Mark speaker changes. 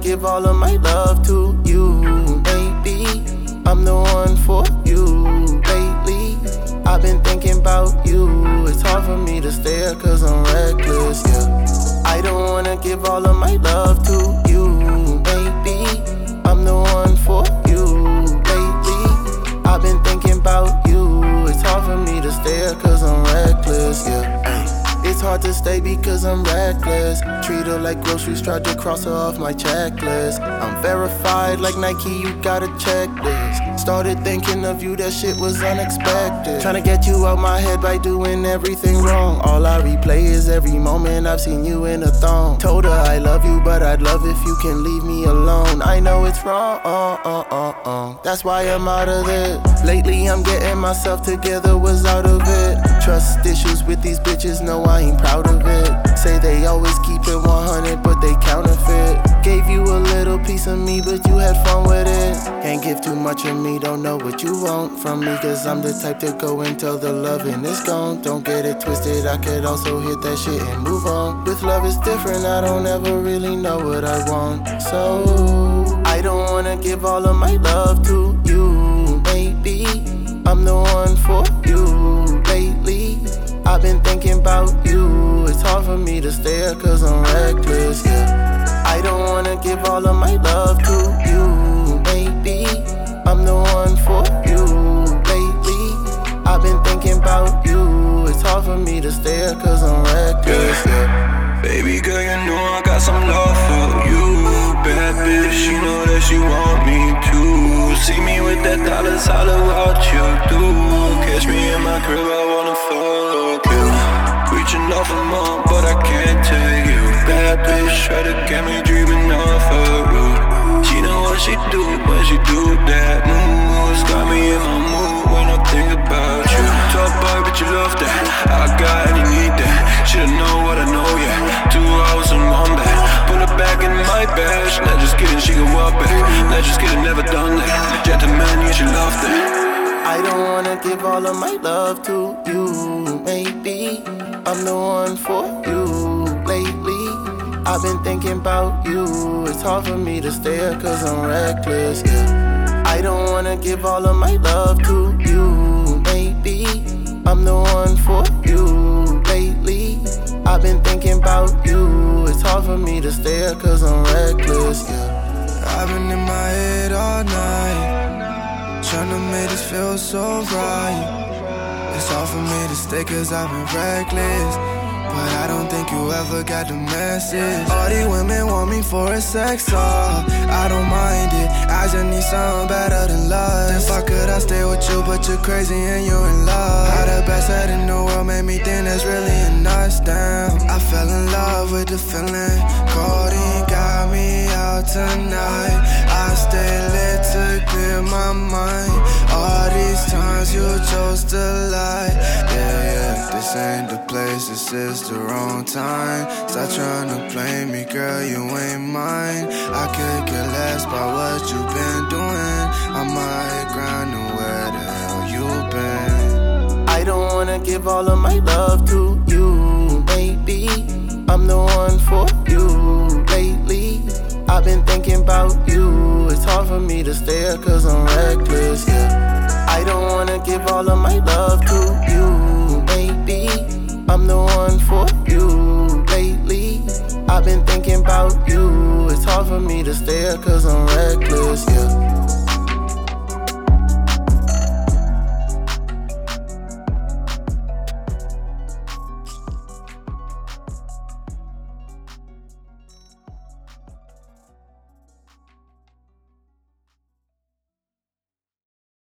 Speaker 1: give all of my love to you. Maybe I'm the one for you. Lately, I've been thinking about you. It's hard for me to stare cause I'm reckless, yeah. I don't wanna give all of my love to you. Maybe I'm the one for you. Lately, I've been thinking about you. It's hard for me to stare cause I'm reckless, yeah. It's hard to stay because I'm reckless. Treat her like groceries, tried to cross her off my checklist. I'm verified like Nike, you got a checklist. Started thinking of you, that shit was unexpected. Tryna get you out my head by doing everything wrong. All I replay is every moment I've seen you in a thong. Told her I love you, but I'd love if you can leave me alone. I know it's wrong, that's why I'm out of it. Lately I'm getting myself together, was out of it. Trust issues with these bitches, no I ain't proud of it. Say they always keep it 100, but they counterfeit. Gave you a little piece of me, but you had fun with it. Can't give too much of me, don't know what you want from me, cause I'm the type to go until the loving is gone. Don't get it twisted, I could also hit that shit and move on. With love it's different, I don't ever really know what I want. So, I don't wanna give all of my love to you. Maybe I'm the one for you. Lately, I've been thinking about you. It's hard for me to stare cause I'm reckless, yeah. I don't wanna give all of my love to you. Maybe I'm the one for you. Lately, I've been thinking about you. It's hard for me to stare cause I'm reckless, yeah.
Speaker 2: Baby girl, you know I got some love for you. Bad bitch, she know that she want me too. See me with that dollars, holler what you do. Catch me in my crib, I wanna fuck you. Reaching out for more, but I can't take you. Bad bitch, try to get me dreaming of her root. She know what she do when she do that moves. Got me in my mood when I think about you. Top boy, but you love that. I got and you need that. Should've know what I know, yeah. 2 hours and one back. Put her back in my bag. Not just kidding, she can walk back. Not just kidding, never done that. Gentleman, you should love that.
Speaker 1: I don't wanna give all of my love to you. Maybe I'm the one for you. Lately, I've been thinking about you. It's hard for me to stare cause I'm reckless, yeah. I don't wanna give all of my love to you. Maybe I'm the one for you. Lately, I've been thinking about you. It's hard for me to stare cause I'm reckless, yeah.
Speaker 3: I've been in my head all night, tryna make this feel so right. It's hard for me to stay cause I've been reckless, but I don't think you ever got the message. All these women want me for a sex off. I don't mind it, I just need something better than love. If I could, I'd stay with you, but you're crazy and you're in love. How the best head in the world made me think that's really in us, damn. I fell in love with the feeling. Codeine got me out tonight. I stay lit to clear my mind. All these times you chose to lie. Yeah, this ain't the place, this is the wrong time. Stop trying to play me, girl, you ain't mine. I could care less about what you've been doing. I'm out here grinding, where the hell you been?
Speaker 1: I don't wanna give all of my love to you. Maybe I'm the one for you. Lately, I've been thinking about you. It's hard for me to stare cause I'm reckless, yeah. I don't wanna give all of my love to you. Maybe I'm the one for you. Lately, I've been thinking about you. It's hard for me to stare cause I'm reckless, yeah.